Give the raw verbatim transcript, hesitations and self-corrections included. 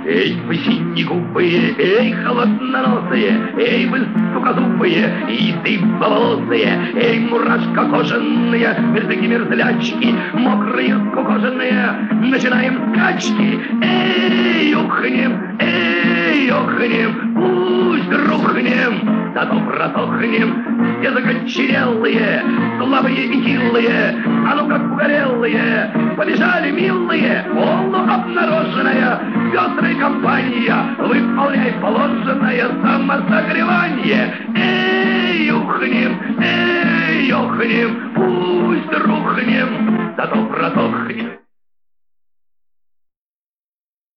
Эй, вы синегубые, эй, холодноносые, эй, вы сукозубые и дыбоволосые, эй, мурашка кожаные, мерзляки-мерзлячки, мокрые скукоженные, начинаем скачки. Эй, ухнем, эй, охнем, пусть рухнем, зато протохнем, все закоченелые, слабые и хилые, а ну как угорелые, побежали милые, полуобнароженная, пестрая компания, выполняй положенное самосогревание. Эй, ухнем, эй, охнем, пусть рухнем, зато протохнем.